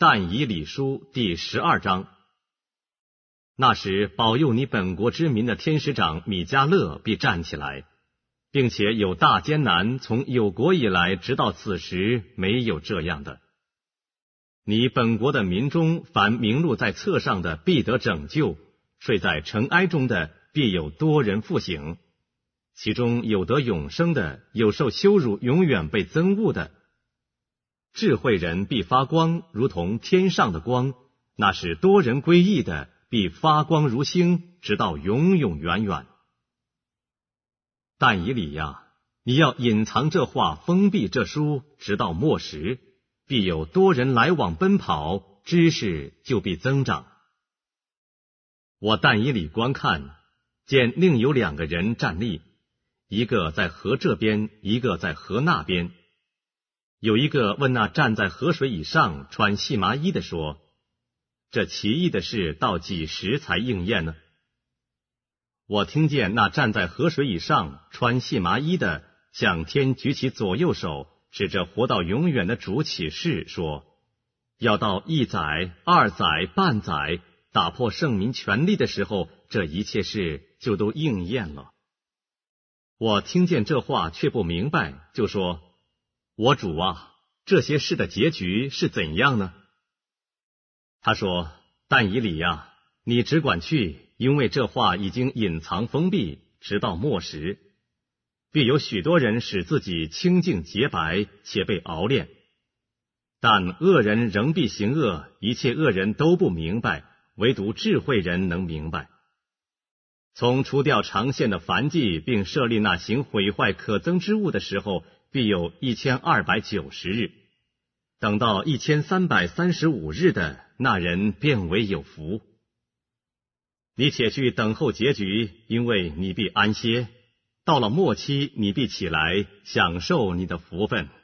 但以理书第12章。那时保佑你本国之民的天使长米迦勒必站起来，并且有大艰难，从有国以来直到此时没有这样的。你本国的民中，凡名录在册上的必得拯救，睡在尘埃中的必有多人复醒，其中有得永生的，有受羞辱永远被憎恶的。智慧人必发光，如同天上的光，那使多人归义的必发光如星，直到永永远远。但以理呀，你要隐藏这话，封闭这书，直到末时，必有多人来往奔跑，知识就必增长。我但以理观看，见另有2个人站立，一个在河这边，一个在河那边。有一个问那站在河水以上穿细麻衣的说：这奇异的事到几时才应验呢？我听见那站在河水以上穿细麻衣的向天举起左右手，指着活到永远的主起誓说：要到1载、2载、半载，打破圣民权力的时候，这一切事就都应验了。我听见这话却不明白，就说：我主啊，这些事的结局是怎样呢？他说：但以理呀，你只管去，因为这话已经隐藏封闭，直到末时，必有许多人使自己清净洁白，且被熬炼。但恶人仍必行恶，一切恶人都不明白，唯独智慧人能明白。从除掉长线的燔祭，并设立那行毁坏可憎之物的时候，必有1290日。等到1335日的，那人便为有福。你且去等候结局，因为你必安歇。到了末期，你必起来，享受你的福分。